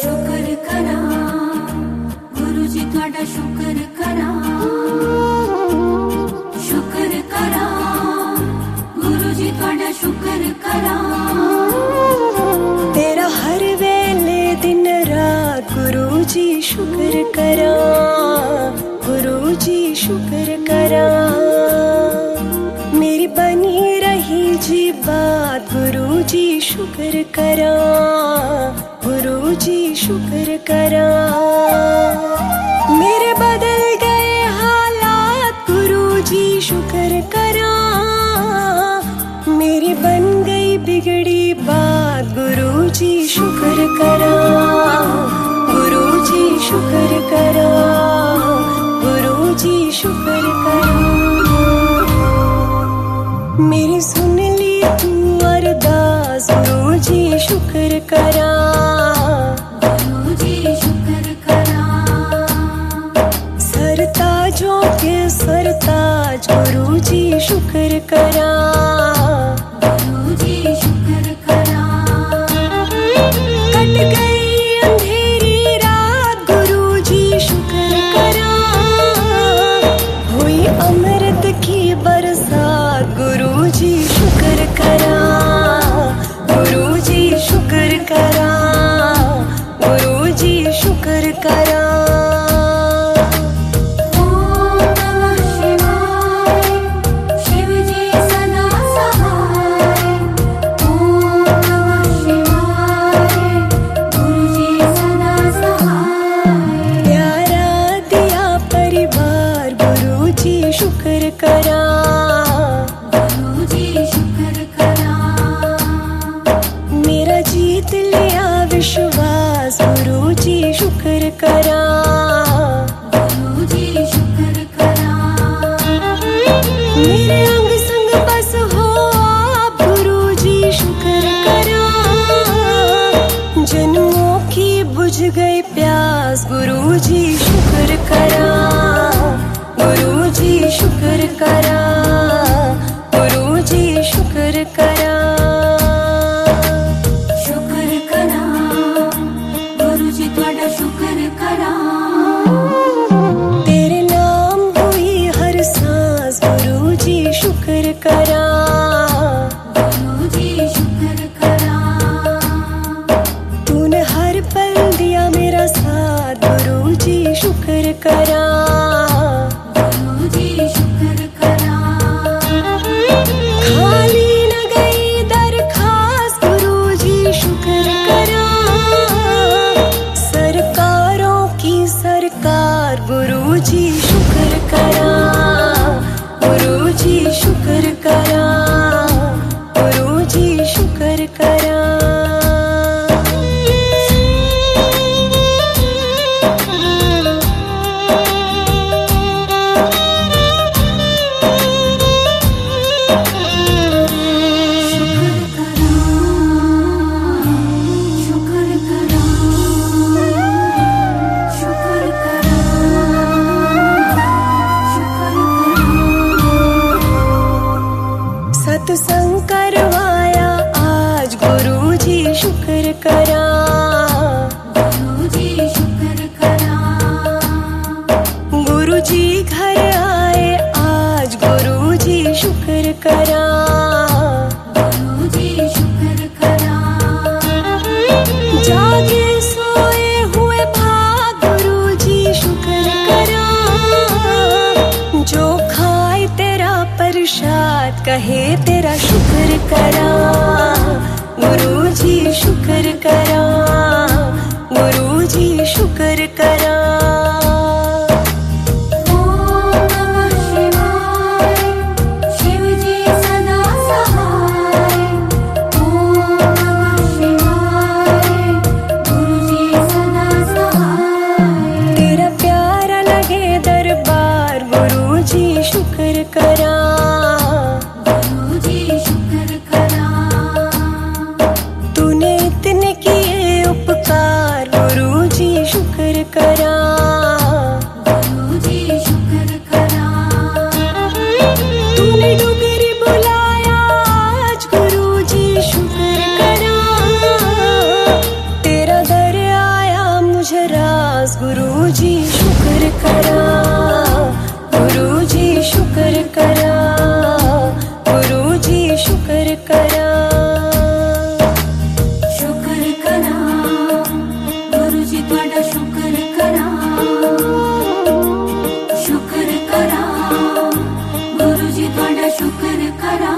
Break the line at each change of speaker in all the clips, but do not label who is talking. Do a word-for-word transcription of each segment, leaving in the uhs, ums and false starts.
शुक्र करा गुरु जी तुहाडा शुक्र करा शुक्र करा गुरु जी तुहाडा शुक्र करा
तेरा हर वेले दिन रात गुरु जी शुक्र करा गुरु जी शुक्र करा मेरी बनी रही जी बात गुरु जी शुक्र करा गुरु जी शुक्र करा मेरे बदल गए हालात गुरु जी शुक्र करा मेरी बन गई बिगड़ी बात गुरु जी शुक्र करा गुरु जी शुक्र करा गुरु जी शुक्र करा मेरी सुन ली तू अरदास गुरु जी शुक्र करा
गुरु जी शुक्र करा
सरताजों के सरताज गुरु जी शुक्र करा
गुरु जी शुक्र करा
कट गई अंधेरी रात गुरु जी शुक्र करा हुई अमृत की बरसात गुरु जी शुक्र करा गुरु जी शुक्र करा गुरु जी शुक्र करा शुक्र करा
गुरु जी शुक्र करा
मेरा जीत लिया विश्वास गुरु जी शुक्र करा
गुरु जी शुक्र करा
मेरे अंग संग बस हो आप गुरु जी शुक्र करा जन्मों की बुझ गई प्यास गुरु जी शुक्र करा गुरु जी शुक्र करा गुरु जी शुक्र करा
शुक्र करा गुरु जी तुहाडा शुक्र करा
तेरे नाम हुई हर सांस गुरु जी शुक्र करा
गुरु जी शुक्र करा
तूने हर पल दिया मेरा साथ गुरु जी शुक्र करा
गुरु जी शुक्र करा
खाली न गई दरखास्त गुरु जी शुक्र करा सरकारों की सरकार गुरु जी शुक्र करा गुरु जी शुक्र करा गुरु जी शुक्र करा सत्संग करवाया आज गुरु जी शुक्र करा
गुरु जी शुक्र करा
गुरु जी घर आए आज गुरु जी शुक्र करा
गुरु जी शुक्र करा
जागे सोए हुए भाग गुरु जी शुक्र करा जो खाए तेरा प्रसाद कहे तेरा शुक्र करा गुरु जी शुक्र करा गुरु जी शुक्र करा
ओम नमः शिवाय शिव जी सदा सहाय ओम नमः शिवाय गुरु जी सदा सहाय
तेरा प्यारा लगे दरबार गुरु जी शुक्र करा
गुरु जी शुक्र करा
तूने इतने किए उपकार गुरु जी शुक्र करा गुरुजी शुक्र करा, गुरुजी शुक्र करा, गुरुजी शुक्र करा।
शुक्र करा गुरुजी तुहाडा शुक्र करा, शुक्र करा गुरुजी तुहाडा शुक्र करा।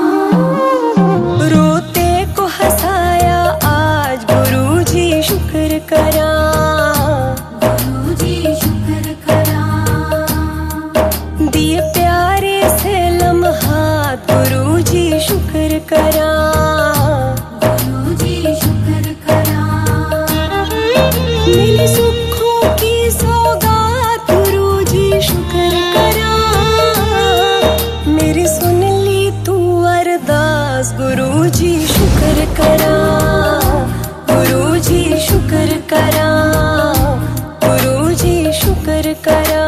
रोते को हंसाया आज गुरुजी शुक्र करा,
गुरुजी शुक्र करा।
दिए प्यारे से लम्हात गुरुजी शुक्र करा,
गुरुजी शुक्र करा।
मिली सुखों की सौगात गुरुजी शुक्र करा। मेरी सुन ली तू अरदास गुरुजी शुक्र करा, गुरुजी शुक्र करा, गुरुजी शुक्र करा।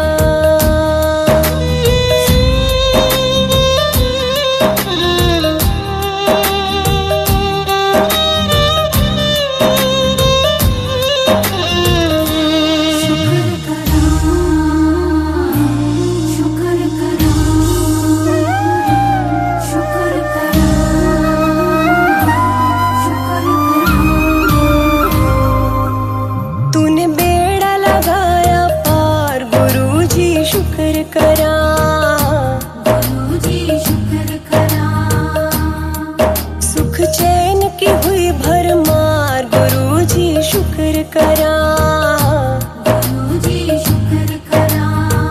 तूने बेड़ा लगाया पार गुरुजी शुक्र करा,
गुरुजी शुक्र करा।
सुख चैन की हुई भरमार गुरुजी शुक्र करा,
गुरुजी शुक्र करा।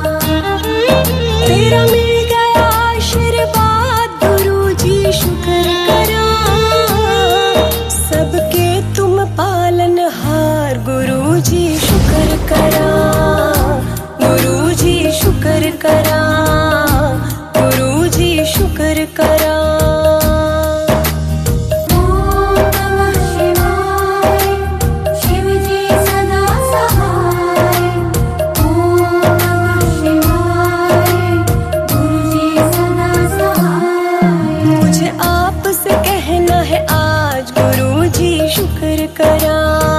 तेरा मिल गया आशीर्वाद गुरुजी शुक्र करा। सबके तुम पालनहार गुरुजी शुक्र करा, गुरुजी शुक्र करा, गुरुजी शुक्र करा।
ओम नमः शिवाय, शिवजी सदा सहाय। ओम नमः शिवाय, गुरुजी सदा सहाय।
मुझे आपसे कहना है आज गुरुजी शुक्र करा,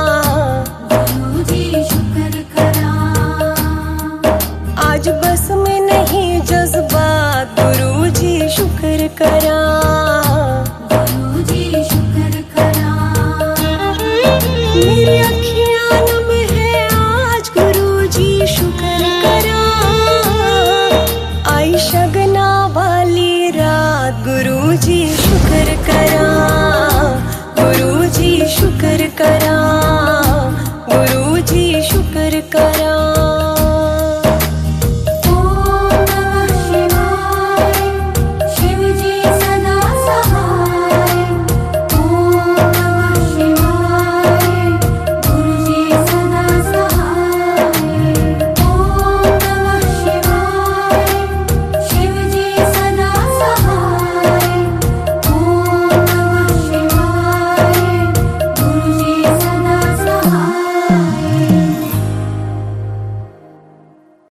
गुरुजी शुक्र करा।
आज बस में नहीं जज्बात गुरुजी शुक्र करा,
गुरुजी शुक्र करा।
मेरी